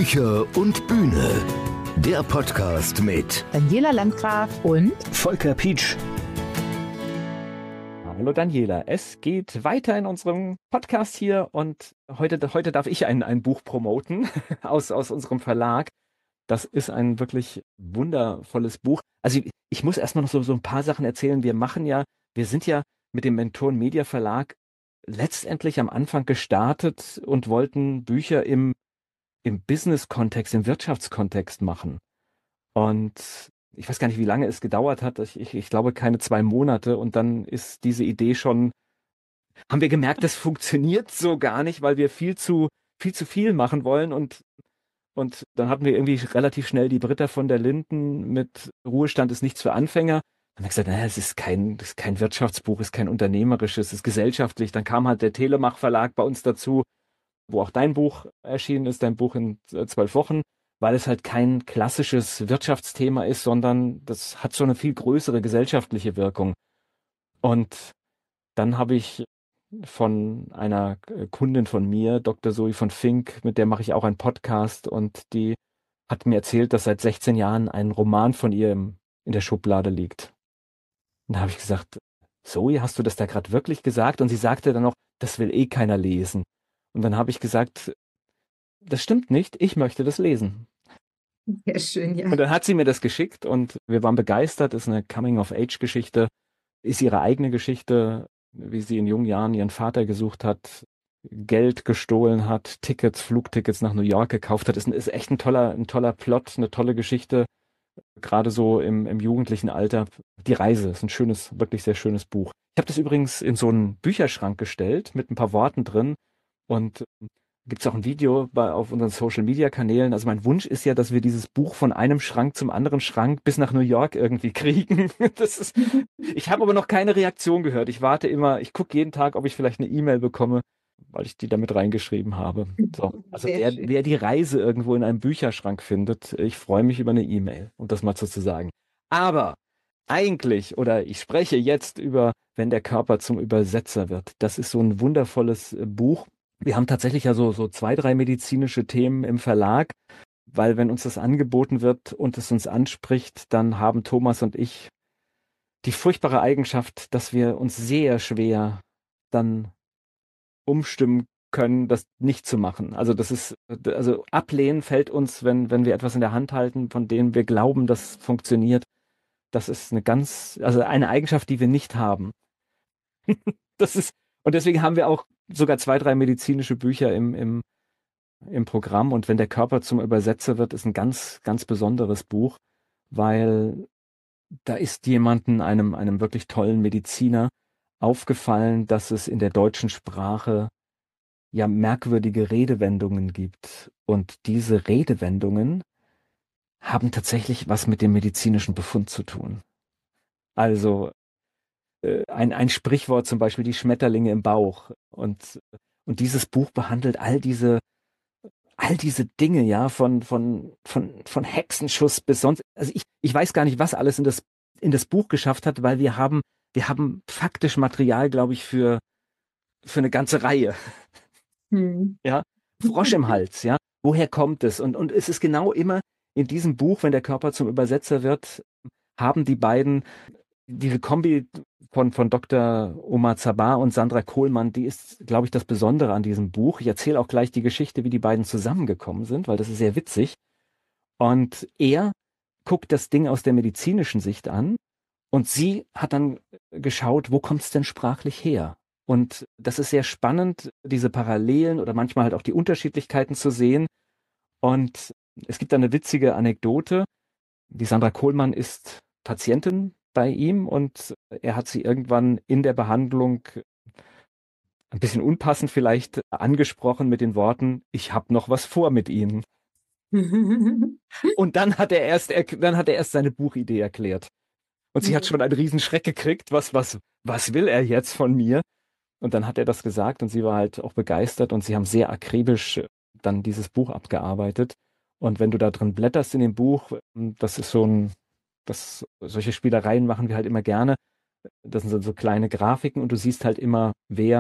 Bücher und Bühne. Der Podcast mit Daniela Landgraf und Volker Pietsch. Hallo Daniela, es geht weiter in unserem Podcast hier und heute darf ich ein Buch promoten aus unserem Verlag. Das ist ein wirklich wundervolles Buch. Also ich muss erstmal noch so ein paar Sachen erzählen. Wir sind ja mit dem Mentoren Media Verlag letztendlich am Anfang gestartet und wollten Bücher im Business-Kontext, im Wirtschaftskontext machen. Und ich weiß gar nicht, wie lange es gedauert hat. Ich glaube keine 2 Monate. Und dann ist diese Idee haben wir gemerkt, das funktioniert so gar nicht, weil wir viel machen wollen. Und dann hatten wir irgendwie relativ schnell die Britta von der Linden mit Ruhestand ist nichts für Anfänger. Dann haben wir gesagt, naja, das ist kein Wirtschaftsbuch, ist kein unternehmerisches, es ist gesellschaftlich. Dann kam halt der Telemach Verlag bei uns dazu, wo auch dein Buch erschienen ist, dein Buch in 12 Wochen, weil es halt kein klassisches Wirtschaftsthema ist, sondern das hat so eine viel größere gesellschaftliche Wirkung. Und dann habe ich von einer Kundin von mir, Dr. Zoe von Fink, mit der mache ich auch einen Podcast und die hat mir erzählt, dass seit 16 Jahren ein Roman von ihr in der Schublade liegt. Und da habe ich gesagt, Zoe, hast du das da gerade wirklich gesagt? Und sie sagte dann noch, das will eh keiner lesen. Und dann habe ich gesagt, das stimmt nicht, ich möchte das lesen. sehr schön, ja. Und dann hat sie mir das geschickt und wir waren begeistert. Das ist eine Coming-of-Age-Geschichte, ist ihre eigene Geschichte, wie sie in jungen Jahren ihren Vater gesucht hat, Geld gestohlen hat, Flugtickets nach New York gekauft hat. Ist echt ein toller Plot, eine tolle Geschichte, gerade so im jugendlichen Alter. Die Reise ist ein wirklich sehr schönes Buch. Ich habe das übrigens in so einen Bücherschrank gestellt mit ein paar Worten drin und gibt es auch ein Video auf unseren Social-Media-Kanälen. Also mein Wunsch ist ja, dass wir dieses Buch von einem Schrank zum anderen Schrank bis nach New York irgendwie kriegen. Ich habe aber noch keine Reaktion gehört. Ich gucke jeden Tag, ob ich vielleicht eine E-Mail bekomme, weil ich die damit reingeschrieben habe. So. Also wer die Reise irgendwo in einem Bücherschrank findet, ich freue mich über eine E-Mail, um das mal so zu sagen. Aber ich spreche jetzt über Wenn der Körper zum Übersetzer wird. Das ist so ein wundervolles Buch. Wir haben tatsächlich ja so 2, 3 medizinische Themen im Verlag, weil wenn uns das angeboten wird und es uns anspricht, dann haben Thomas und ich die furchtbare Eigenschaft, dass wir uns sehr schwer dann umstimmen können, das nicht zu machen. Also ablehnen fällt uns, wenn wir etwas in der Hand halten, von dem wir glauben, das funktioniert. Das ist eine Eigenschaft, die wir nicht haben. Und deswegen haben wir auch sogar 2, 3 medizinische Bücher im Programm. Und wenn der Körper zum Übersetzer wird, ist ein ganz, ganz besonderes Buch, weil da ist einem wirklich tollen Mediziner aufgefallen, dass es in der deutschen Sprache ja merkwürdige Redewendungen gibt. Und diese Redewendungen haben tatsächlich was mit dem medizinischen Befund zu tun. Also ein Sprichwort zum Beispiel, die Schmetterlinge im Bauch. Und dieses Buch behandelt all diese Dinge, ja, von Hexenschuss bis sonst. Also ich weiß gar nicht, was alles in das Buch geschafft hat, weil wir haben faktisch Material, glaube ich, für eine ganze Reihe. Ja, Frosch im Hals, ja. Woher kommt es? Und es ist genau immer in diesem Buch, wenn der Körper zum Übersetzer wird, haben die beiden diese Kombi von Dr. Omar Zabar und Sandra Kohlmann, die ist, glaube ich, das Besondere an diesem Buch. Ich erzähle auch gleich die Geschichte, wie die beiden zusammengekommen sind, weil das ist sehr witzig. Und er guckt das Ding aus der medizinischen Sicht an und sie hat dann geschaut, wo kommt es denn sprachlich her? Und das ist sehr spannend, diese Parallelen oder manchmal halt auch die Unterschiedlichkeiten zu sehen. Und es gibt da eine witzige Anekdote. Die Sandra Kohlmann ist Patientin bei ihm und er hat sie irgendwann in der Behandlung ein bisschen unpassend vielleicht angesprochen mit den Worten, ich habe noch was vor mit Ihnen. Und dann hat er erst seine Buchidee erklärt. Und sie hat schon einen Riesenschreck gekriegt, was will er jetzt von mir? Und dann hat er das gesagt und sie war halt auch begeistert und sie haben sehr akribisch dann dieses Buch abgearbeitet. Und wenn du da drin blätterst in dem Buch, das ist solche Spielereien machen wir halt immer gerne. Das sind so kleine Grafiken und du siehst halt immer, wer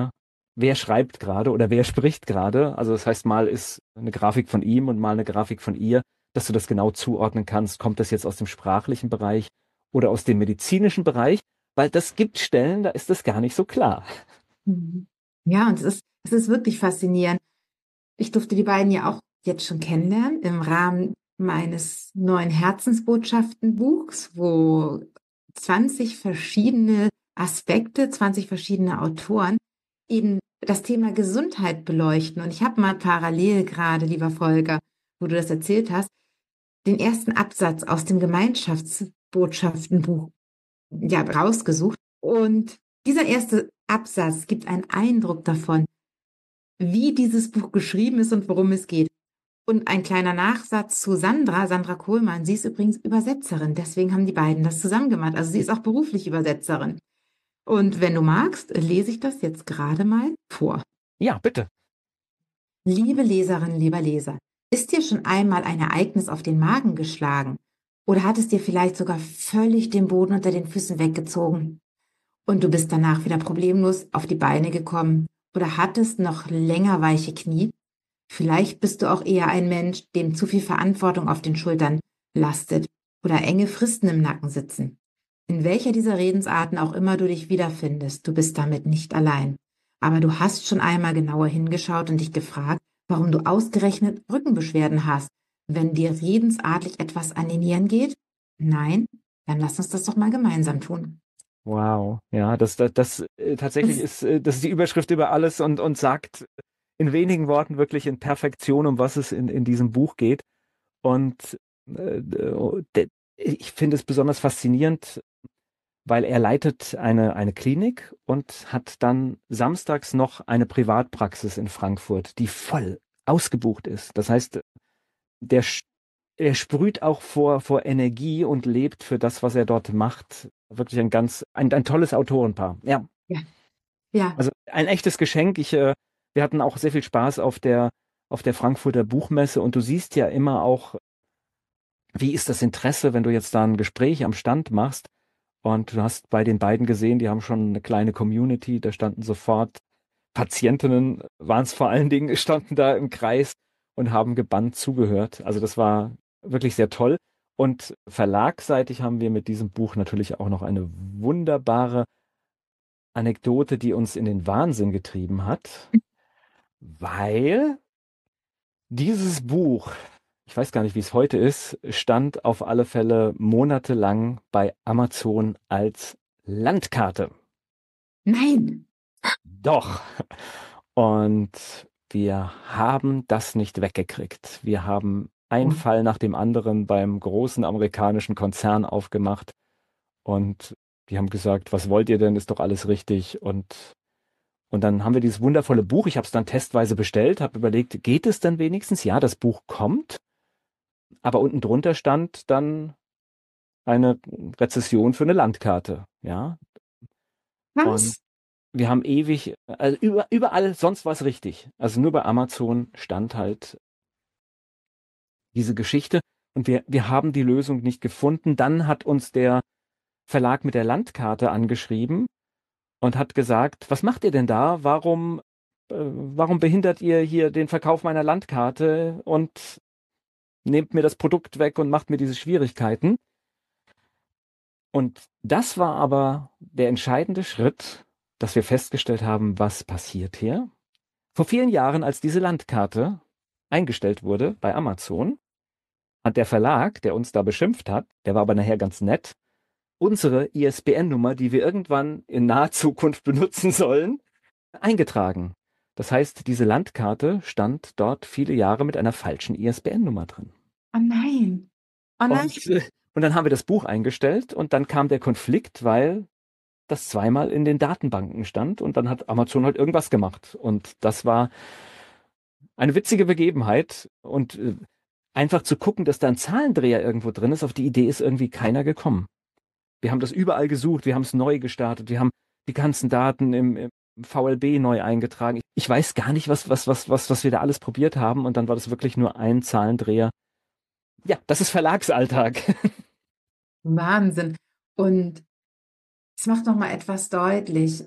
wer schreibt gerade oder wer spricht gerade. Also das heißt, mal ist eine Grafik von ihm und mal eine Grafik von ihr, dass du das genau zuordnen kannst. Kommt das jetzt aus dem sprachlichen Bereich oder aus dem medizinischen Bereich? Weil das gibt Stellen, da ist das gar nicht so klar. Mhm. Ja, und es ist wirklich faszinierend. Ich durfte die beiden ja auch jetzt schon kennenlernen im Rahmen meines neuen Herzensbotschaften-Buchs, wo 20 verschiedene Aspekte, 20 verschiedene Autoren eben das Thema Gesundheit beleuchten. Und ich habe mal parallel gerade, lieber Volker, wo du das erzählt hast, den ersten Absatz aus dem Gemeinschaftsbotschaftenbuch ja, rausgesucht. Und dieser erste Absatz gibt einen Eindruck davon, wie dieses Buch geschrieben ist und worum es geht. Und ein kleiner Nachsatz zu Sandra Kohlmann. Sie ist übrigens Übersetzerin, deswegen haben die beiden das zusammen gemacht. Also sie ist auch beruflich Übersetzerin. Und wenn du magst, lese ich das jetzt gerade mal vor. Ja, bitte. Liebe Leserin, lieber Leser, ist dir schon einmal ein Ereignis auf den Magen geschlagen? Oder hat es dir vielleicht sogar völlig den Boden unter den Füßen weggezogen? Und du bist danach wieder problemlos auf die Beine gekommen? Oder hattest noch länger weiche Knie? Vielleicht bist du auch eher ein Mensch, dem zu viel Verantwortung auf den Schultern lastet oder enge Fristen im Nacken sitzen. In welcher dieser Redensarten auch immer du dich wiederfindest, du bist damit nicht allein. Aber du hast schon einmal genauer hingeschaut und dich gefragt, warum du ausgerechnet Rückenbeschwerden hast, wenn dir redensartlich etwas an die Nieren geht? Nein? Dann lass uns das doch mal gemeinsam tun. Wow. Ja, das tatsächlich Das, ist, das ist die Überschrift über alles und sagt in wenigen Worten wirklich in Perfektion, um was es in diesem Buch geht. Und ich finde es besonders faszinierend, weil er leitet eine Klinik und hat dann samstags noch eine Privatpraxis in Frankfurt, die voll ausgebucht ist. Das heißt, der, sch- er sprüht auch vor Energie und lebt für das, was er dort macht. Wirklich ein tolles Autorenpaar. Ja, ja, ja. also ein echtes Geschenk. Wir hatten auch sehr viel Spaß auf der Frankfurter Buchmesse und du siehst ja immer auch, wie ist das Interesse, wenn du jetzt da ein Gespräch am Stand machst. Und du hast bei den beiden gesehen, die haben schon eine kleine Community, da standen sofort Patientinnen, waren es vor allen Dingen, standen da im Kreis und haben gebannt zugehört. Also das war wirklich sehr toll. Und verlagsseitig haben wir mit diesem Buch natürlich auch noch eine wunderbare Anekdote, die uns in den Wahnsinn getrieben hat, weil dieses Buch, ich weiß gar nicht, wie es heute ist, stand auf alle Fälle monatelang bei Amazon als Landkarte. Nein. Doch. Und wir haben das nicht weggekriegt. Wir haben einen Oh. Fall nach dem anderen beim großen amerikanischen Konzern aufgemacht und die haben gesagt, was wollt ihr denn? Ist doch alles richtig. Und dann haben wir dieses wundervolle Buch. Ich habe es dann testweise bestellt, habe überlegt, geht es denn wenigstens? Ja, das Buch kommt. Aber unten drunter stand dann eine Rezession für eine Landkarte. Ja. Und Was? wir haben ewig, also überall sonst war es richtig. Also nur bei Amazon stand halt diese Geschichte und wir haben die Lösung nicht gefunden. Dann hat uns der Verlag mit der Landkarte angeschrieben und hat gesagt, was macht ihr denn da? Warum behindert ihr hier den Verkauf meiner Landkarte und nehmt mir das Produkt weg und macht mir diese Schwierigkeiten? Und das war aber der entscheidende Schritt, dass wir festgestellt haben, was passiert hier. Vor vielen Jahren, als diese Landkarte eingestellt wurde bei Amazon, hat der Verlag, der uns da beschimpft hat, der war aber nachher ganz nett, unsere ISBN-Nummer, die wir irgendwann in naher Zukunft benutzen sollen, eingetragen. Das heißt, diese Landkarte stand dort viele Jahre mit einer falschen ISBN-Nummer drin. Oh nein. Oh nein. Und dann haben wir das Buch eingestellt und dann kam der Konflikt, weil das zweimal in den Datenbanken stand und dann hat Amazon halt irgendwas gemacht. Und das war eine witzige Begebenheit und einfach zu gucken, dass da ein Zahlendreher irgendwo drin ist, auf die Idee ist irgendwie keiner gekommen. Wir haben das überall gesucht, wir haben es neu gestartet, wir haben die ganzen Daten im VLB neu eingetragen. Ich weiß gar nicht, was wir da alles probiert haben und dann war das wirklich nur ein Zahlendreher. Ja, das ist Verlagsalltag. Wahnsinn. Und es macht noch mal etwas deutlich.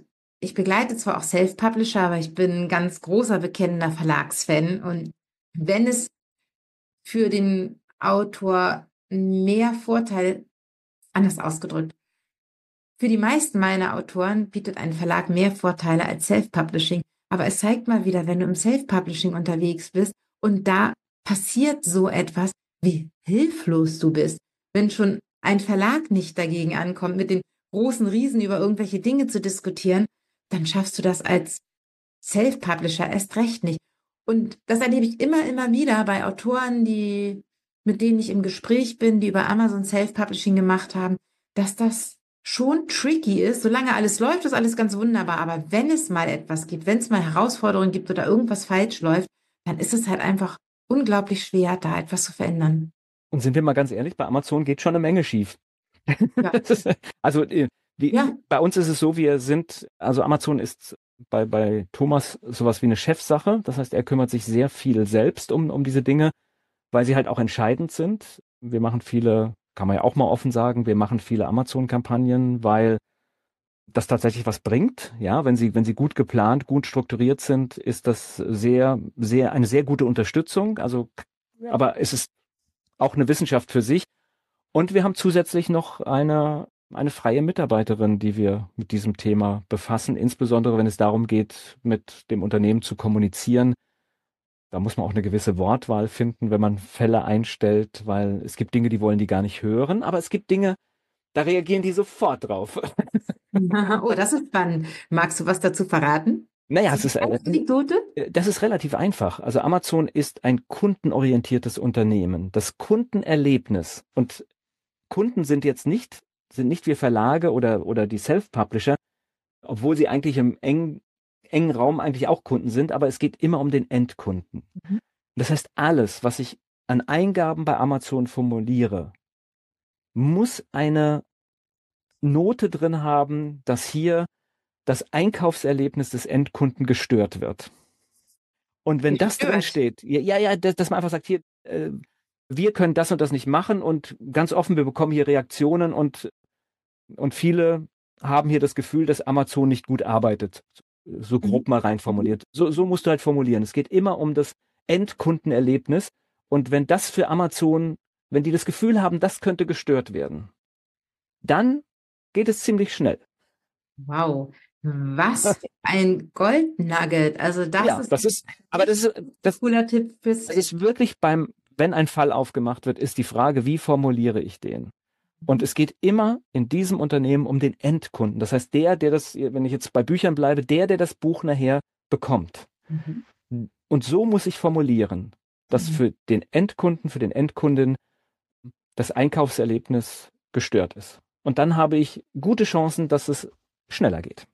ich begleite zwar auch Self-Publisher, aber ich bin ein ganz großer, bekennender Verlagsfan. Und wenn es für den Autor mehr Vorteil, anders ausgedrückt, für die meisten meiner Autoren bietet ein Verlag mehr Vorteile als Self-Publishing. Aber es zeigt mal wieder, wenn du im Self-Publishing unterwegs bist und da passiert so etwas, wie hilflos du bist. Wenn schon ein Verlag nicht dagegen ankommt, mit den großen Riesen über irgendwelche Dinge zu diskutieren, dann schaffst du das als Self-Publisher erst recht nicht. Und das erlebe ich immer, immer wieder bei Autoren, mit denen ich im Gespräch bin, die über Amazon Self-Publishing gemacht haben, dass das schon tricky ist. Solange alles läuft, ist alles ganz wunderbar. Aber wenn es mal etwas gibt, wenn es mal Herausforderungen gibt oder irgendwas falsch läuft, dann ist es halt einfach unglaublich schwer, da etwas zu verändern. Und sind wir mal ganz ehrlich, bei Amazon geht schon eine Menge schief. Ja, Also ja, bei uns ist es so, also Amazon ist bei Thomas sowas wie eine Chefsache. Das heißt, er kümmert sich sehr viel selbst um diese Dinge, weil sie halt auch entscheidend sind. Wir machen viele, kann man ja auch mal offen sagen, wir machen viele Amazon-Kampagnen, weil das tatsächlich was bringt. Ja, wenn sie gut geplant, gut strukturiert sind, ist das eine sehr gute Unterstützung. Also, aber es ist auch eine Wissenschaft für sich. Und wir haben zusätzlich noch eine freie Mitarbeiterin, die wir mit diesem Thema befassen, insbesondere wenn es darum geht, mit dem Unternehmen zu kommunizieren. Da muss man auch eine gewisse Wortwahl finden, wenn man Fälle einstellt, weil es gibt Dinge, die wollen die gar nicht hören, aber es gibt Dinge, da reagieren die sofort drauf. Oh, das ist spannend. Magst du was dazu verraten? Naja, So eine kleine Anekdote? das ist relativ einfach. Also Amazon ist ein kundenorientiertes Unternehmen. Das Kundenerlebnis und Kunden sind nicht wir Verlage oder die Self-Publisher, obwohl sie eigentlich im engen Raum eigentlich auch Kunden sind, aber es geht immer um den Endkunden. Mhm. Das heißt, alles, was ich an Eingaben bei Amazon formuliere, muss eine Note drin haben, dass hier das Einkaufserlebnis des Endkunden gestört wird. Und wenn das drin Gestört. steht, dass man einfach sagt, hier, wir können das und das nicht machen und ganz offen, wir bekommen hier Reaktionen und viele haben hier das Gefühl, dass Amazon nicht gut arbeitet. So Mhm. grob mal rein Mhm. formuliert. So musst du halt formulieren. Es geht immer um das Endkundenerlebnis. Und wenn das für Amazon, wenn die das Gefühl haben, das könnte gestört werden, dann geht es ziemlich schnell. Wow, was für ein Goldnugget. Also das Ja, ist aber echt ein cooler Tipp das ist wirklich wenn ein Fall aufgemacht wird, ist die Frage, wie formuliere ich den? Und es geht immer in diesem Unternehmen um den Endkunden. Das heißt, der das, wenn ich jetzt bei Büchern bleibe, der das Buch nachher bekommt. Mhm. Und so muss ich formulieren, dass Mhm. für den Endkunden, für den Endkunden das Einkaufserlebnis gestört ist. Und dann habe ich gute Chancen, dass es schneller geht.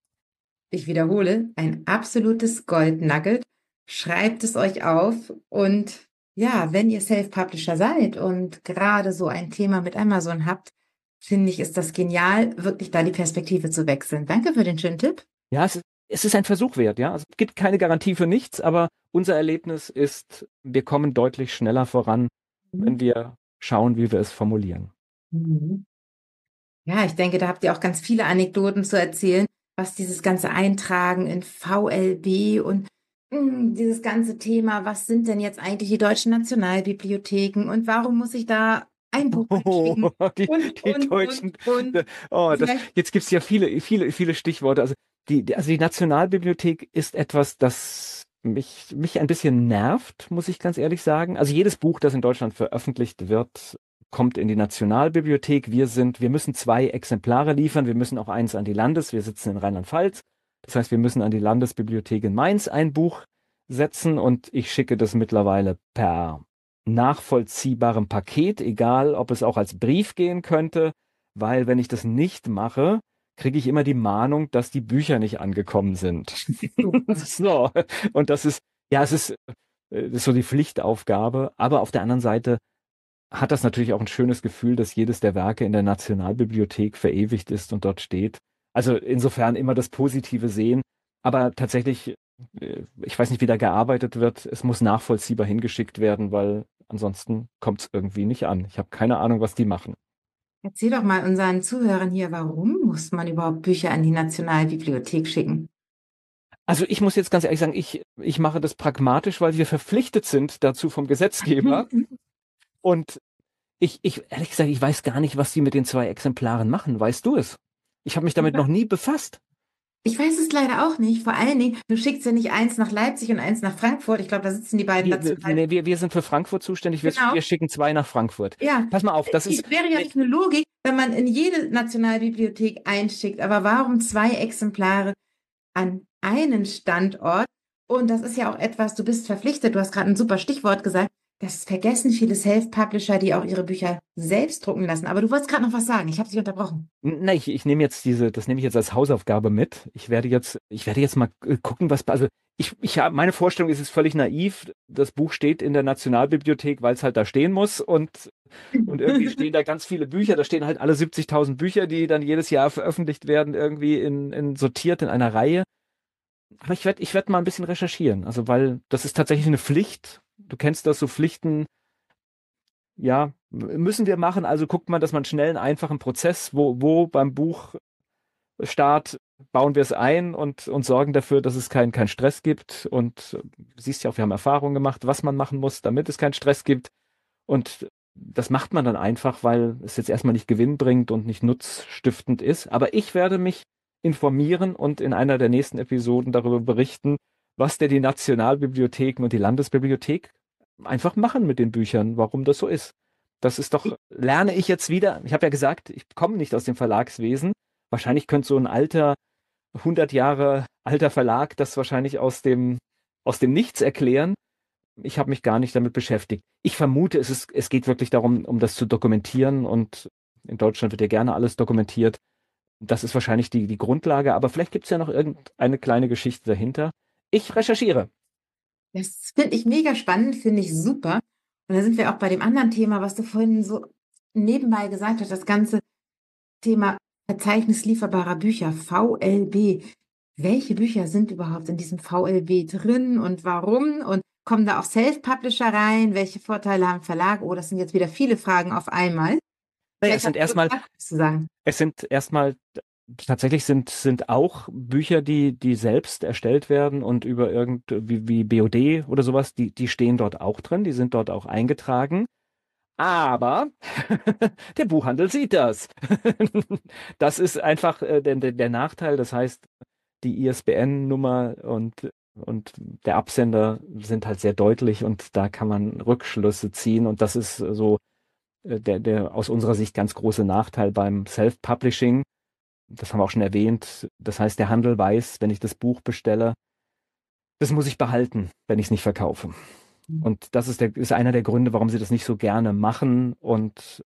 Ich wiederhole, ein absolutes Goldnugget. Schreibt es euch auf und ja, wenn ihr Self-Publisher seid und gerade so ein Thema mit Amazon habt, finde ich, ist das genial, wirklich da die Perspektive zu wechseln. Danke für den schönen Tipp. Ja, es ist ein Versuch wert, ja. Also es gibt keine Garantie für nichts, aber unser Erlebnis ist, wir kommen deutlich schneller voran, wenn Mhm. wir schauen, wie wir es formulieren. Mhm. Ja, ich denke, da habt ihr auch ganz viele Anekdoten zu erzählen, was dieses ganze Eintragen in VLB und dieses ganze Thema, was sind denn jetzt eigentlich die deutschen Nationalbibliotheken und warum muss ich da ein Buch Oh, einschicken? die, Und, die und, und, Deutschen. und. Vielleicht. Jetzt gibt es ja viele Stichworte. Also also die Nationalbibliothek ist etwas, das mich ein bisschen nervt, muss ich ganz ehrlich sagen. Also jedes Buch, das in Deutschland veröffentlicht wird, kommt in die Nationalbibliothek. Wir müssen 2 Exemplare liefern. Wir müssen auch eins an die wir sitzen in Rheinland-Pfalz. Das heißt, wir müssen an die Landesbibliothek in Mainz ein Buch setzen und ich schicke das mittlerweile per nachvollziehbarem Paket, egal ob es auch als Brief gehen könnte, weil wenn ich das nicht mache, kriege ich immer die Mahnung, dass die Bücher nicht angekommen sind. Super. So, und das ist so die Pflichtaufgabe, aber auf der anderen Seite hat das natürlich auch ein schönes Gefühl, dass jedes der Werke in der Nationalbibliothek verewigt ist und dort steht. Also insofern immer das Positive sehen, aber tatsächlich, ich weiß nicht, wie da gearbeitet wird. Es muss nachvollziehbar hingeschickt werden, weil ansonsten kommt es irgendwie nicht an. Ich habe keine Ahnung, was die machen. Erzähl doch mal unseren Zuhörern hier, warum muss man überhaupt Bücher an die Nationalbibliothek schicken? Also ich muss jetzt ganz ehrlich sagen, ich mache das pragmatisch, weil wir verpflichtet sind dazu vom Gesetzgeber. Und ehrlich gesagt, ich weiß gar nicht, was die mit den 2 Exemplaren machen. Weißt du es? Ich habe mich damit noch nie befasst. Ich weiß es leider auch nicht. Vor allen Dingen, du schickst ja nicht eins nach Leipzig und eins nach Frankfurt. Ich glaube, da sitzen die beiden National. Wir sind für Frankfurt zuständig. Genau. Wir schicken 2 nach Frankfurt. Ja. Pass mal auf, das Es ist. wäre ja nicht eine Logik, wenn man in jede Nationalbibliothek einschickt. Aber warum 2 Exemplare an einen Standort? Und das ist ja auch etwas, du bist verpflichtet. Du hast gerade ein super Stichwort gesagt. Das vergessen viele Self-Publisher, die auch ihre Bücher selbst drucken lassen. Aber du wolltest gerade noch was sagen. Ich habe dich unterbrochen. Na, ich nehme jetzt das nehme ich jetzt als Hausaufgabe mit. Ich werde jetzt mal gucken, also ich habe, meine Vorstellung ist völlig naiv. Das Buch steht in der Nationalbibliothek, weil es halt da stehen muss und irgendwie stehen da ganz viele Bücher. Da stehen halt alle 70.000 Bücher, die dann jedes Jahr veröffentlicht werden, irgendwie sortiert in einer Reihe. Aber ich werd mal ein bisschen recherchieren. Also, weil das ist tatsächlich eine Pflicht. Du kennst das, so Pflichten, ja, müssen wir machen. Also guckt man, dass man schnell einen einfachen Prozess, wo beim Buchstart bauen wir es ein und sorgen dafür, dass es keinen Stress gibt. Und du siehst ja auch, wir haben Erfahrungen gemacht, was man machen muss, damit es keinen Stress gibt. Und das macht man dann einfach, weil es jetzt erstmal nicht gewinnbringend und nicht nutzstiftend ist. Aber ich werde mich informieren und in einer der nächsten Episoden darüber berichten, was denn die Nationalbibliotheken und die Landesbibliothek einfach machen mit den Büchern, warum das so ist. Das ist doch, lerne ich jetzt wieder. Ich habe ja gesagt, ich komme nicht aus dem Verlagswesen. Wahrscheinlich könnte so ein 100 Jahre alter Verlag das wahrscheinlich aus dem Nichts erklären. Ich habe mich gar nicht damit beschäftigt. Ich vermute, es geht wirklich darum, um das zu dokumentieren, und in Deutschland wird ja gerne alles dokumentiert. Das ist wahrscheinlich die Grundlage, aber vielleicht gibt es ja noch irgendeine kleine Geschichte dahinter. Ich recherchiere. Das finde ich mega spannend, finde ich super. Und da sind wir auch bei dem anderen Thema, was du vorhin so nebenbei gesagt hast, das ganze Thema Verzeichnis lieferbarer Bücher, VLB. Welche Bücher sind überhaupt in diesem VLB drin und warum? Und kommen da auch Self-Publisher rein? Welche Vorteile haben Verlage? Oh, das sind jetzt wieder viele Fragen auf einmal. Es sind erstmal, zu sagen. tatsächlich sind auch Bücher, die selbst erstellt werden und über wie BOD oder sowas, die stehen dort auch drin, die sind dort auch eingetragen. Aber der Buchhandel sieht das. Das ist einfach der Nachteil. Das heißt, die ISBN-Nummer und der Absender sind halt sehr deutlich, und da kann man Rückschlüsse ziehen. Und das ist so der aus unserer Sicht ganz große Nachteil beim Self-Publishing. Das haben wir auch schon erwähnt. Das heißt, der Handel weiß, wenn ich das Buch bestelle, das muss ich behalten, wenn ich es nicht verkaufe. Und das ist einer der Gründe, warum sie das nicht so gerne machen. Und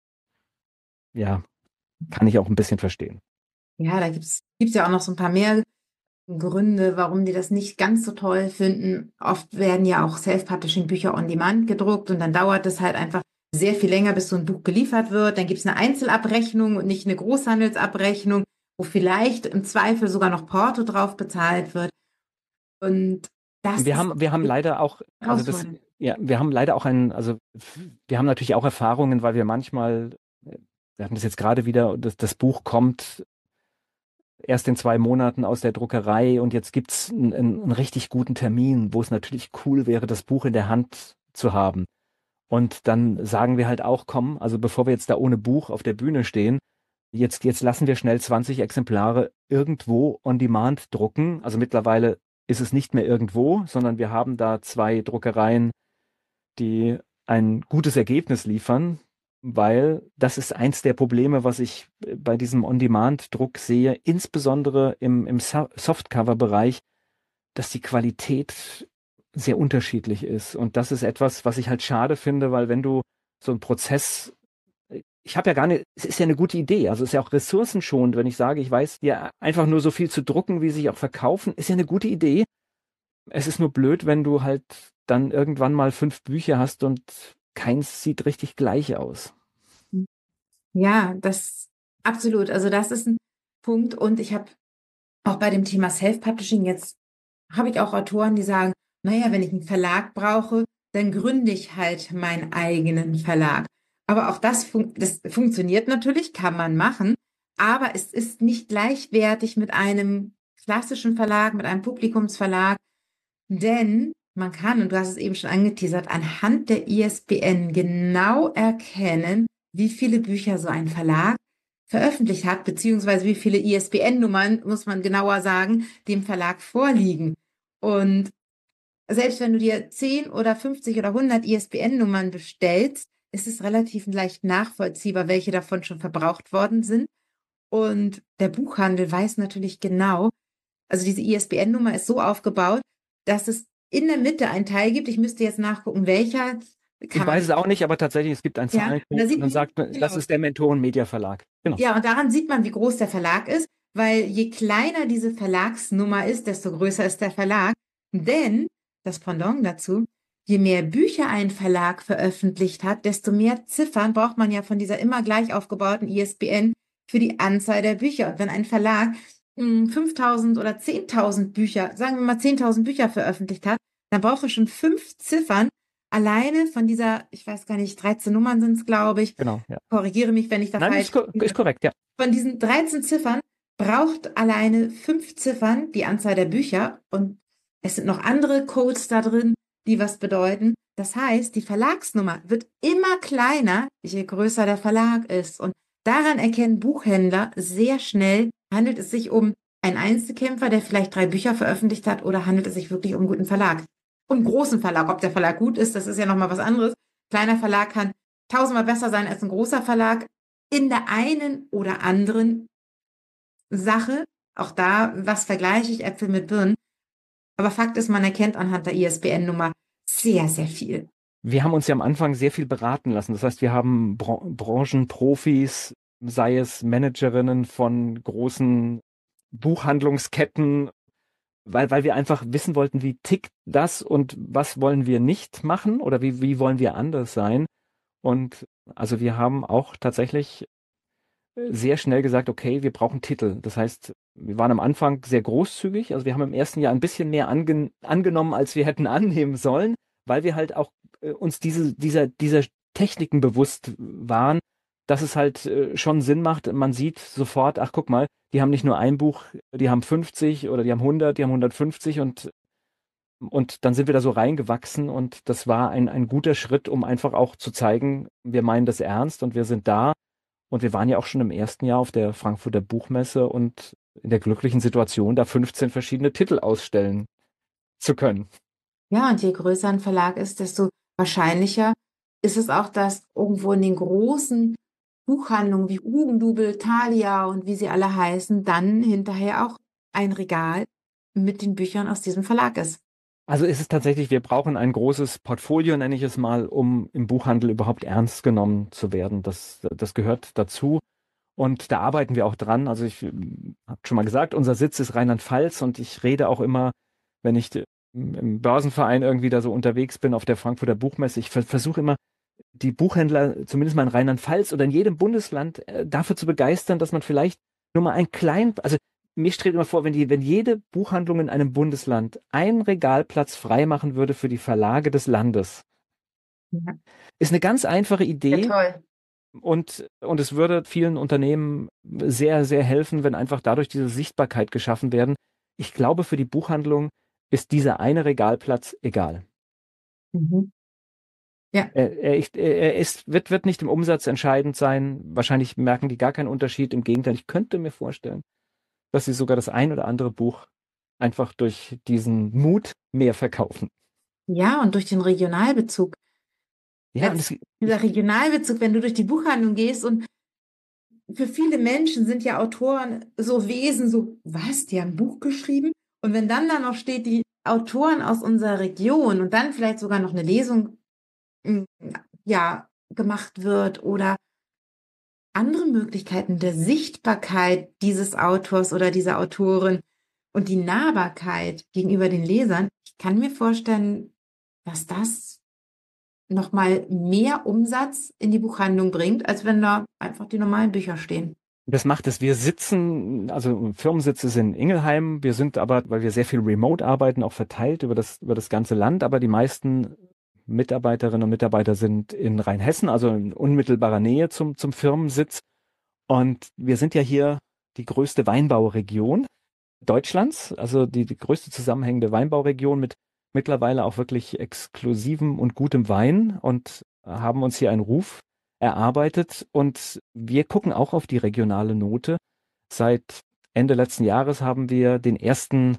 ja, kann ich auch ein bisschen verstehen. Ja, da gibt's ja auch noch so ein paar mehr Gründe, warum die das nicht ganz so toll finden. Oft werden ja auch Self-Publishing-Bücher on Demand gedruckt und dann dauert es halt einfach sehr viel länger, bis so ein Buch geliefert wird. Dann gibt es eine Einzelabrechnung und nicht eine Großhandelsabrechnung, wo vielleicht im Zweifel sogar noch Porto drauf bezahlt wird. Und das Wir haben leider auch, wir haben leider auch also wir haben natürlich auch Erfahrungen, weil wir manchmal, wir hatten das jetzt gerade wieder, das Buch kommt erst in 2 Monaten aus der Druckerei und jetzt gibt es einen richtig guten Termin, wo es natürlich cool wäre, das Buch in der Hand zu haben. Und dann sagen wir halt auch, komm, also bevor wir jetzt da ohne Buch auf der Bühne stehen, jetzt lassen wir schnell 20 Exemplare irgendwo on demand drucken. Also mittlerweile ist es nicht mehr irgendwo, sondern wir haben da 2 Druckereien, die ein gutes Ergebnis liefern, weil das ist eins der Probleme, was ich bei diesem On-Demand-Druck sehe, insbesondere im Softcover-Bereich, dass die Qualität sehr unterschiedlich ist. Und das ist etwas, was ich halt schade finde, weil wenn du so einen Prozess, ich habe ja gar nicht, es ist ja eine gute Idee, also es ist ja auch ressourcenschonend, wenn ich sage, ich weiß ja einfach nur so viel zu drucken, wie sich auch verkaufen, ist ja eine gute Idee. Es ist nur blöd, wenn du halt dann irgendwann mal 5 Bücher hast und keins sieht richtig gleich aus. Ja, das absolut. Also das ist ein Punkt. Und ich habe auch bei dem Thema Self-Publishing jetzt, habe ich auch Autoren, die sagen, naja, wenn ich einen Verlag brauche, dann gründe ich halt meinen eigenen Verlag. Aber auch das funktioniert natürlich, kann man machen, aber es ist nicht gleichwertig mit einem klassischen Verlag, mit einem Publikumsverlag, denn man kann, und du hast es eben schon angeteasert, anhand der ISBN genau erkennen, wie viele Bücher so ein Verlag veröffentlicht hat, beziehungsweise wie viele ISBN-Nummern, muss man genauer sagen, dem Verlag vorliegen. Und selbst wenn du dir 10 oder 50 oder 100 ISBN-Nummern bestellst, ist es relativ leicht nachvollziehbar, welche davon schon verbraucht worden sind. Und der Buchhandel weiß natürlich genau, also diese ISBN-Nummer ist so aufgebaut, dass es in der Mitte einen Teil gibt. Ich müsste jetzt nachgucken, welcher. Ich weiß es auch nicht, aber tatsächlich, es gibt einen Ja, und da Zahlencode sieht und dann man, sagt man, genau. das ist der Mentoren Media Verlag. Genau. Ja, und daran sieht man, wie groß der Verlag ist, weil je kleiner diese Verlagsnummer ist, desto größer ist der Verlag. Denn das Pendant dazu, je mehr Bücher ein Verlag veröffentlicht hat, desto mehr Ziffern braucht man ja von dieser immer gleich aufgebauten ISBN für die Anzahl der Bücher. Und wenn ein Verlag 5.000 oder 10.000 Bücher, sagen wir mal 10.000 Bücher veröffentlicht hat, dann braucht er schon 5 Ziffern alleine von dieser, ich weiß gar nicht, 13 Nummern sind es, glaube ich. Genau, ja. Korrigiere mich, wenn ich da Nein, falsch ist korrekt, ja. von diesen 13 Ziffern braucht alleine 5 Ziffern die Anzahl der Bücher und es sind noch andere Codes da drin, die was bedeuten. Das heißt, die Verlagsnummer wird immer kleiner, je größer der Verlag ist. Und daran erkennen Buchhändler sehr schnell, handelt es sich um einen Einzelkämpfer, der vielleicht 3 Bücher veröffentlicht hat, oder handelt es sich wirklich um einen guten Verlag? Und einen großen Verlag. Ob der Verlag gut ist, das ist ja nochmal was anderes. Kleiner Verlag kann 1000-mal besser sein als ein großer Verlag in der einen oder anderen Sache. Auch da, was vergleiche ich Äpfel mit Birnen? Aber Fakt ist, man erkennt anhand der ISBN-Nummer sehr, sehr viel. Wir haben uns ja am Anfang sehr viel beraten lassen. Das heißt, wir haben Branchenprofis, sei es Managerinnen von großen Buchhandlungsketten, weil wir einfach wissen wollten, wie tickt das und was wollen wir nicht machen oder wie wollen wir anders sein. Und also wir haben auch tatsächlich sehr schnell gesagt, okay, wir brauchen Titel. Das heißt, wir waren am Anfang sehr großzügig. Also wir haben im ersten Jahr ein bisschen mehr angenommen, als wir hätten annehmen sollen, weil wir halt auch uns dieser Techniken bewusst waren, dass es halt schon Sinn macht. Man sieht sofort, ach guck mal, die haben nicht nur ein Buch, die haben 50 oder die haben 100, die haben 150 und dann sind wir da so reingewachsen und das war ein guter Schritt, um einfach auch zu zeigen, wir meinen das ernst und wir sind da. Und wir waren ja auch schon im ersten Jahr auf der Frankfurter Buchmesse und in der glücklichen Situation, da 15 verschiedene Titel ausstellen zu können. Ja, und je größer ein Verlag ist, desto wahrscheinlicher ist es auch, dass irgendwo in den großen Buchhandlungen wie Hugendubel, Thalia und wie sie alle heißen, dann hinterher auch ein Regal mit den Büchern aus diesem Verlag ist. Also ist es tatsächlich, wir brauchen ein großes Portfolio, nenne ich es mal, um im Buchhandel überhaupt ernst genommen zu werden. Das gehört dazu. Und da arbeiten wir auch dran. Also ich habe schon mal gesagt, unser Sitz ist Rheinland-Pfalz und ich rede auch immer, wenn ich im Börsenverein irgendwie da so unterwegs bin auf der Frankfurter Buchmesse, ich versuche immer, die Buchhändler, zumindest mal in Rheinland-Pfalz oder in jedem Bundesland, dafür zu begeistern, dass man vielleicht nur mal also mir strebt immer vor, wenn jede Buchhandlung in einem Bundesland einen Regalplatz freimachen würde für die Verlage des Landes. Ja. Ist eine ganz einfache Idee. Ja, toll. Und es würde vielen Unternehmen sehr, sehr helfen, wenn einfach dadurch diese Sichtbarkeit geschaffen werden. Ich glaube, für die Buchhandlung ist dieser eine Regalplatz egal. Mhm. Ja. Wird nicht im Umsatz entscheidend sein. Wahrscheinlich merken die gar keinen Unterschied. Im Gegenteil, ich könnte mir vorstellen, dass sie sogar das ein oder andere Buch einfach durch diesen Mut mehr verkaufen. Ja, und durch den Regionalbezug. Ja, Dieser Regionalbezug, wenn du durch die Buchhandlung gehst, und für viele Menschen sind ja Autoren so Wesen, so, was, die haben ein Buch geschrieben? Und wenn dann da noch steht, die Autoren aus unserer Region und dann vielleicht sogar noch eine Lesung ja, gemacht wird oder andere Möglichkeiten der Sichtbarkeit dieses Autors oder dieser Autorin und die Nahbarkeit gegenüber den Lesern, ich kann mir vorstellen, dass das nochmal mehr Umsatz in die Buchhandlung bringt, als wenn da einfach die normalen Bücher stehen. Das macht es. Wir sitzen, also Firmensitz ist in Ingelheim. Wir sind aber, weil wir sehr viel remote arbeiten, auch verteilt über das ganze Land. Aber die meisten Mitarbeiterinnen und Mitarbeiter sind in Rheinhessen, also in unmittelbarer Nähe zum Firmensitz. Und wir sind ja hier die größte Weinbauregion Deutschlands, also die größte zusammenhängende Weinbauregion mit mittlerweile auch wirklich exklusivem und gutem Wein und haben uns hier einen Ruf erarbeitet. Und wir gucken auch auf die regionale Note. Seit Ende letzten Jahres haben wir den ersten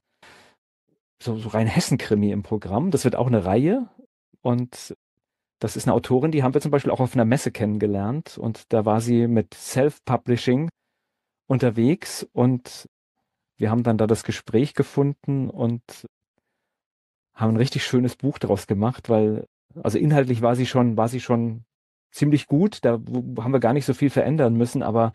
so Rheinhessen-Krimi im Programm. Das wird auch eine Reihe. Und das ist eine Autorin, die haben wir zum Beispiel auch auf einer Messe kennengelernt. Und da war sie mit Self-Publishing unterwegs. Und wir haben dann da das Gespräch gefunden und haben ein richtig schönes Buch daraus gemacht, weil, also inhaltlich war sie schon ziemlich gut. Da haben wir gar nicht so viel verändern müssen. Aber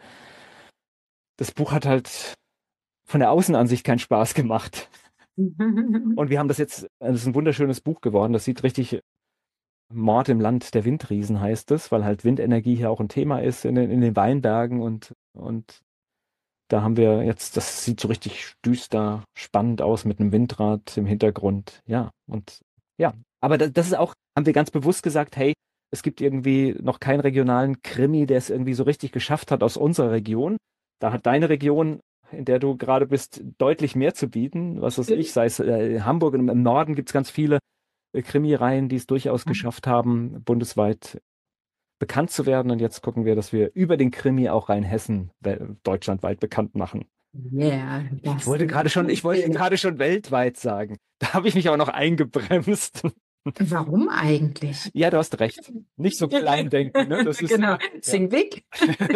das Buch hat halt von der Außenansicht keinen Spaß gemacht. Und wir haben das ist ein wunderschönes Buch geworden. Das sieht richtig Mord im Land der Windriesen heißt es, weil halt Windenergie hier auch ein Thema ist in den Weinbergen und da haben wir jetzt, das sieht so richtig düster, spannend aus mit einem Windrad im Hintergrund. Ja, und ja, aber das ist auch, haben wir ganz bewusst gesagt, hey, es gibt irgendwie noch keinen regionalen Krimi, der es irgendwie so richtig geschafft hat aus unserer Region. Da hat deine Region, in der du gerade bist, deutlich mehr zu bieten. Was weiß ich, sei es Hamburg und im Norden gibt es ganz viele Krimireihen, die es durchaus geschafft haben, bundesweit bekannt zu werden. Und jetzt gucken wir, dass wir über den Krimi auch Rheinhessen deutschlandweit bekannt machen. Yeah, Ich wollte gerade schon weltweit sagen. Da habe ich mich aber noch eingebremst. Warum eigentlich? Ja, du hast recht. Nicht so klein denken, ne? Das ist, genau, think big.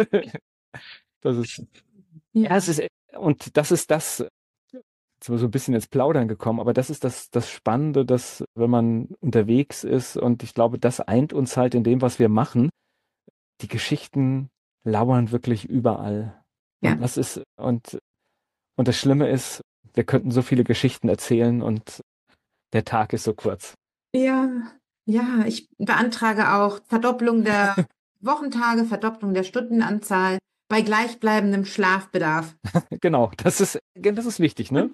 Das ist, ja, es ist, und das ist das, jetzt sind wir so ein bisschen ins Plaudern gekommen, aber das ist das Spannende, dass, wenn man unterwegs ist, und ich glaube, das eint uns halt in dem, was wir machen, die Geschichten lauern wirklich überall. Ja. Und und das Schlimme ist, wir könnten so viele Geschichten erzählen und der Tag ist so kurz. Ja, ich beantrage auch Verdopplung der Wochentage, Verdopplung der Stundenanzahl bei gleichbleibendem Schlafbedarf. Genau, das ist wichtig, ne?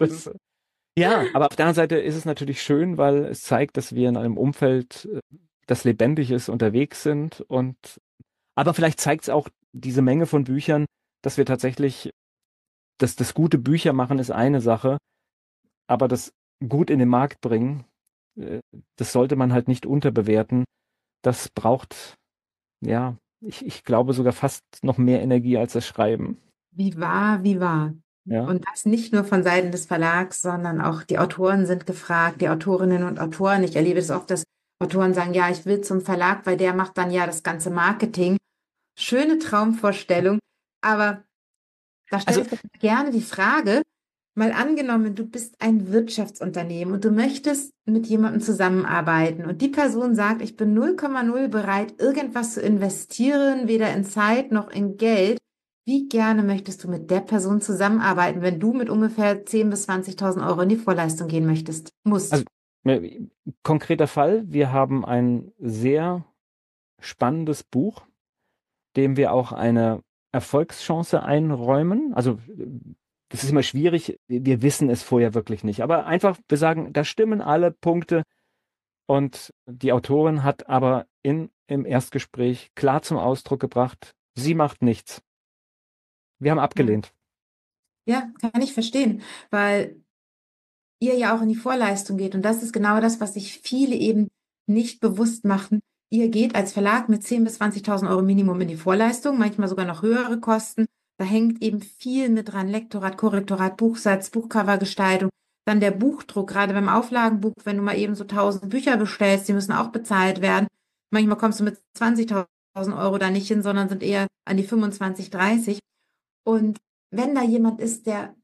Ja, aber auf der anderen Seite ist es natürlich schön, weil es zeigt, dass wir in einem Umfeld, das lebendig ist, unterwegs sind aber vielleicht zeigt es auch diese Menge von Büchern, dass wir tatsächlich, dass das gute Bücher machen ist eine Sache, aber das gut in den Markt bringen, das sollte man halt nicht unterbewerten. Das braucht, ja, ich glaube sogar fast noch mehr Energie als das Schreiben. Wie wahr. Ja. Und das nicht nur von Seiten des Verlags, sondern auch die Autoren sind gefragt, die Autorinnen und Autoren. Ich erlebe es oft, dass Autoren sagen, ja, ich will zum Verlag, weil der macht dann ja das ganze Marketing. Schöne Traumvorstellung, aber da stelle ich mir gerne die Frage, mal angenommen, du bist ein Wirtschaftsunternehmen und du möchtest mit jemandem zusammenarbeiten und die Person sagt, ich bin 0,0 bereit, irgendwas zu investieren, weder in Zeit noch in Geld. Wie gerne möchtest du mit der Person zusammenarbeiten, wenn du mit ungefähr 10.000 bis 20.000 Euro in die Vorleistung gehen musst? Also, konkreter Fall, wir haben ein sehr spannendes Buch, dem wir auch eine Erfolgschance einräumen. Also das ist immer schwierig, wir wissen es vorher wirklich nicht. Aber einfach, wir sagen, da stimmen alle Punkte. Und die Autorin hat aber im Erstgespräch klar zum Ausdruck gebracht, sie macht nichts. Wir haben abgelehnt. Ja, kann ich verstehen, weil ihr ja auch in die Vorleistung geht. Und das ist genau das, was sich viele eben nicht bewusst machen. Ihr geht als Verlag mit 10.000 bis 20.000 Euro Minimum in die Vorleistung, manchmal sogar noch höhere Kosten. Da hängt eben viel mit dran. Lektorat, Korrektorat, Buchsatz, Buchcovergestaltung. Dann der Buchdruck, gerade beim Auflagenbuch, wenn du mal eben so 1.000 Bücher bestellst, die müssen auch bezahlt werden. Manchmal kommst du mit 20.000 Euro da nicht hin, sondern sind eher an die 25, 30. Und wenn da jemand ist, der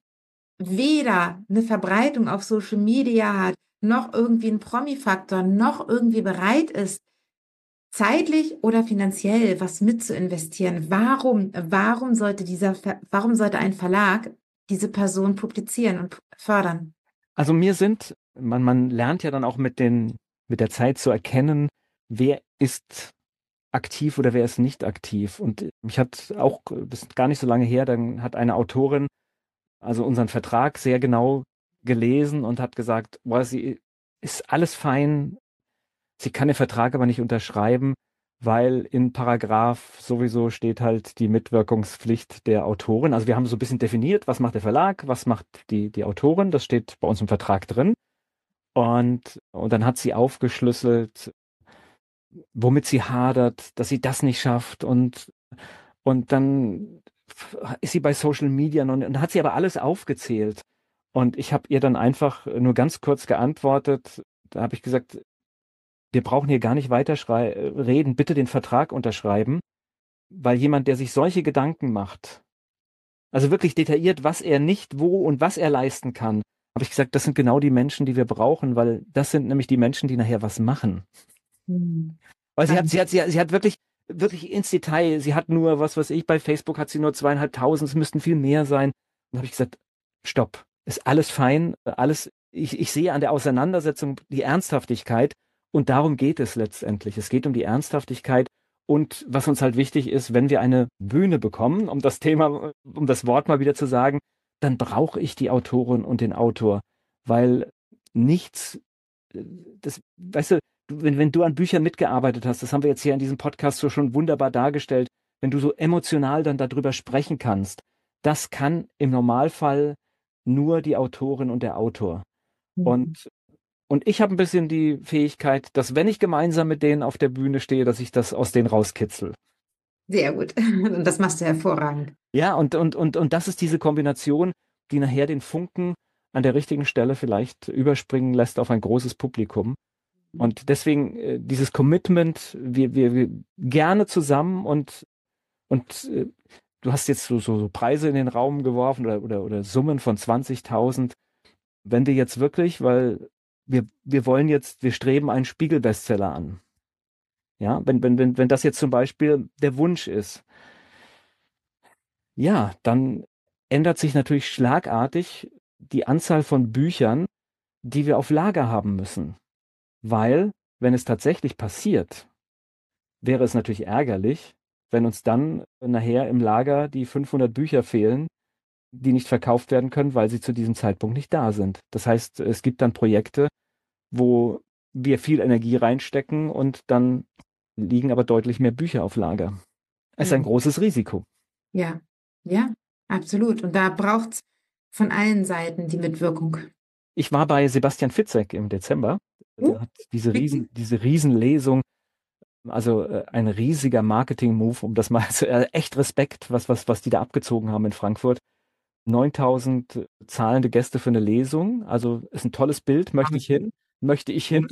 weder eine Verbreitung auf Social Media hat, noch irgendwie einen Promi-Faktor, noch irgendwie bereit ist, zeitlich oder finanziell was mit zu investieren, warum sollte ein Verlag diese Person publizieren und fördern? Also man lernt ja dann auch mit der Zeit zu erkennen, wer ist aktiv oder wer ist nicht aktiv. Und mich hat auch, das ist gar nicht so lange her, dann hat eine Autorin also unseren Vertrag sehr genau gelesen und hat gesagt, boah, sie ist alles fein, Sie kann den Vertrag aber nicht unterschreiben, weil in Paragraph sowieso steht halt die Mitwirkungspflicht der Autorin. Also wir haben so ein bisschen definiert, was macht der Verlag, was macht die Autorin. Das steht bei uns im Vertrag drin. Und dann hat sie aufgeschlüsselt, womit sie hadert, dass sie das nicht schafft. Und dann ist sie bei Social Media und hat sie aber alles aufgezählt. Und ich habe ihr dann einfach nur ganz kurz geantwortet. Da habe ich gesagt, wir brauchen hier gar nicht weiter reden, bitte den Vertrag unterschreiben, weil jemand, der sich solche Gedanken macht, also wirklich detailliert, was er nicht, wo und was er leisten kann, habe ich gesagt, das sind genau die Menschen, die wir brauchen, weil das sind nämlich die Menschen, die nachher was machen. Mhm. Weil sie hat wirklich ins Detail, sie hat nur, was weiß ich, bei Facebook hat sie nur 2.500, es müssten viel mehr sein. Und da habe ich gesagt, stopp, ist alles fein, alles, ich sehe an der Auseinandersetzung die Ernsthaftigkeit und darum geht es letztendlich. Es geht um die Ernsthaftigkeit und was uns halt wichtig ist, wenn wir eine Bühne bekommen, um das Thema, um das Wort mal wieder zu sagen, dann brauche ich die Autorin und den Autor, weil nichts, das, weißt du, wenn du an Büchern mitgearbeitet hast, das haben wir jetzt hier in diesem Podcast so schon wunderbar dargestellt, wenn du so emotional dann darüber sprechen kannst, das kann im Normalfall nur die Autorin und der Autor. Mhm. Und ich habe ein bisschen die Fähigkeit, dass wenn ich gemeinsam mit denen auf der Bühne stehe, dass ich das aus denen rauskitzel. Sehr gut. Und das machst du hervorragend. Ja, und das ist diese Kombination, die nachher den Funken an der richtigen Stelle vielleicht überspringen lässt auf ein großes Publikum. Und deswegen dieses Commitment, wir gerne zusammen und du hast jetzt so Preise in den Raum geworfen oder Summen von 20.000. Wenn wir jetzt wirklich, weil wir wollen jetzt, wir streben einen Spiegel-Bestseller an. Ja, wenn das jetzt zum Beispiel der Wunsch ist, ja, dann ändert sich natürlich schlagartig die Anzahl von Büchern, die wir auf Lager haben müssen. Weil, wenn es tatsächlich passiert, wäre es natürlich ärgerlich, wenn uns dann nachher im Lager die 500 Bücher fehlen, die nicht verkauft werden können, weil sie zu diesem Zeitpunkt nicht da sind. Das heißt, es gibt dann Projekte, wo wir viel Energie reinstecken und dann liegen aber deutlich mehr Bücher auf Lager. Es ist ein Mhm. großes Risiko. Ja, ja, absolut. Und da braucht es von allen Seiten die Mitwirkung. Ich war bei Sebastian Fitzek im Dezember. Der hat diese Riesenlesung, also ein riesiger Marketing-Move, um das mal zu, echt Respekt, was die da abgezogen haben in Frankfurt. 9.000 zahlende Gäste für eine Lesung. Also ist ein tolles Bild. Möchte ich hin? Möchte ich hin?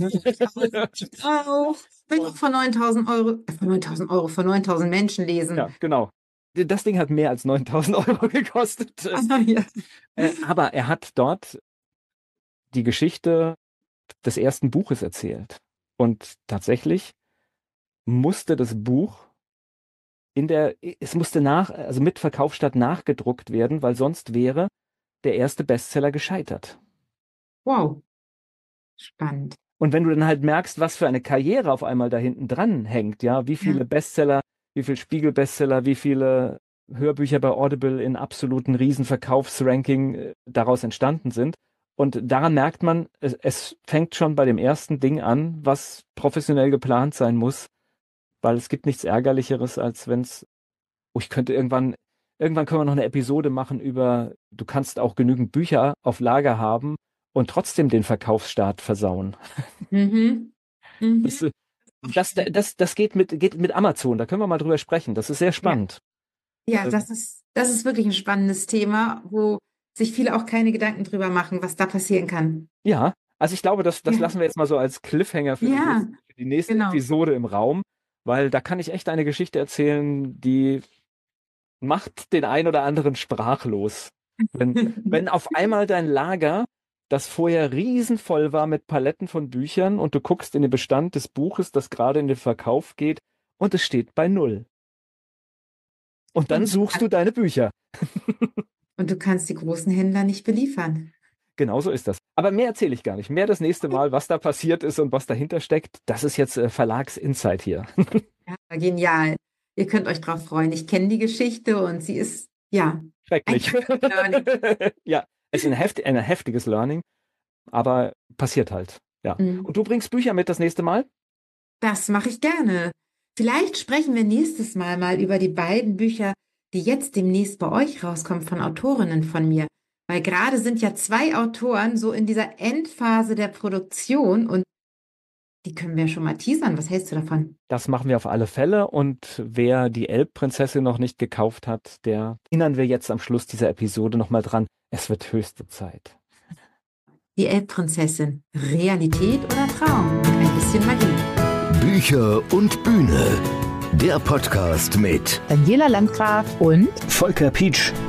Auch. Will ich von 9.000 Euro, von 9.000 Euro, von 9.000 Menschen lesen. Ja, genau. Das Ding hat mehr als 9.000 Euro gekostet. Ja. Aber er hat dort die Geschichte des ersten Buches erzählt. Und tatsächlich musste das Buch es musste also mit Verkaufsstart nachgedruckt werden, weil sonst wäre der erste Bestseller gescheitert. Wow, spannend. Und wenn du dann halt merkst, was für eine Karriere auf einmal da hinten dran hängt, ja, wie viele Ja. Bestseller, wie viele Spiegel-Bestseller, wie viele Hörbücher bei Audible in absoluten Riesenverkaufsranking daraus entstanden sind. Und daran merkt man, es fängt schon bei dem ersten Ding an, was professionell geplant sein muss, weil es gibt nichts Ärgerlicheres, als wenn es, oh, ich könnte irgendwann können wir noch eine Episode machen über, du kannst auch genügend Bücher auf Lager haben und trotzdem den Verkaufsstart versauen. Mhm. Das, Mhm. äh, das geht mit Amazon, da können wir mal drüber sprechen. Das ist sehr Ja, spannend. ja, Ähm, das ist wirklich ein spannendes Thema, wo sich viele auch keine Gedanken drüber machen, was da passieren kann. ja, also ich glaube, das Ja, lassen wir jetzt mal so als Cliffhanger ja, für die nächste genau. Episode im Raum, weil da kann ich echt eine Geschichte erzählen, die macht den ein oder anderen sprachlos. Wenn auf einmal dein Lager, das vorher riesenvoll war mit Paletten von Büchern und du guckst in den Bestand des Buches, das gerade in den Verkauf geht und es steht bei null. Und dann Und, suchst du deine Bücher. und du kannst die großen Händler nicht beliefern. Genau so ist das. Aber mehr erzähle ich gar nicht. Mehr das nächste Mal, was da passiert ist und was dahinter steckt. Das ist jetzt Verlagsinsight hier. Ja, genial. Ihr könnt euch drauf freuen. Ich kenne die Geschichte und sie ist, ja, ein Schrecklich. Learning. Ja, es ist ein heftiges Learning, aber passiert halt. Ja. Mhm. Und du bringst Bücher mit das nächste Mal? Das mache ich gerne. Vielleicht sprechen wir nächstes Mal über die beiden Bücher, die jetzt demnächst bei euch rauskommen von Autorinnen von mir. Weil gerade sind ja 2 Autoren so in dieser Endphase der Produktion und die können wir schon mal teasern. Was hältst du davon? Das machen wir auf alle Fälle. Und wer die Elbprinzessin noch nicht gekauft hat, der erinnern wir jetzt am Schluss dieser Episode nochmal dran. Es wird höchste Zeit. Die Elbprinzessin. Realität oder Traum? Mit ein bisschen Magie. Bücher und Bühne. Der Podcast mit Daniela Landgraf und Volker Pietsch.